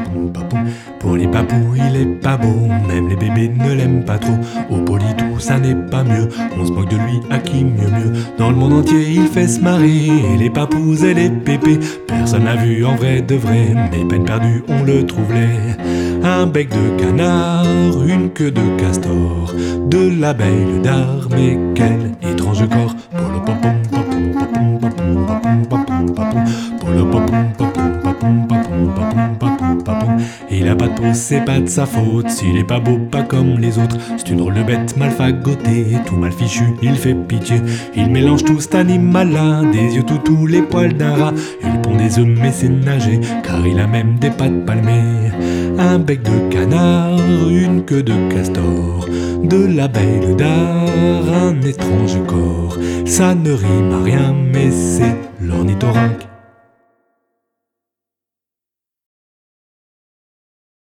Pour les papous, il est pas beau, même les bébés ne l'aiment pas trop. Au Politou, ça n'est pas mieux, on se moque de lui, à qui mieux. Dans le monde entier, il fait se marrer, et les papous et les pépés. Personne n'a vu en vrai de vrai, mais peine perdue, on le trouve laid. Un bec de canard, une queue de castor, de l'abeille, le dard, mais quel étrange corps. Il a pas de peau, c'est pas de sa faute. S'il est pas beau, pas comme les autres. C'est une drôle de bête mal fagotée, tout mal fichu, il fait pitié. Il mélange tout cet animal-là, des yeux tous les poils d'un rat. Il pond des œufs mais c'est nager, car il a même des pattes palmées. Un bec de canard, une queue de castor, de l'abeille, le dard, un étrange corps. Ça ne rime à rien, mais c'est l'ornithorynque.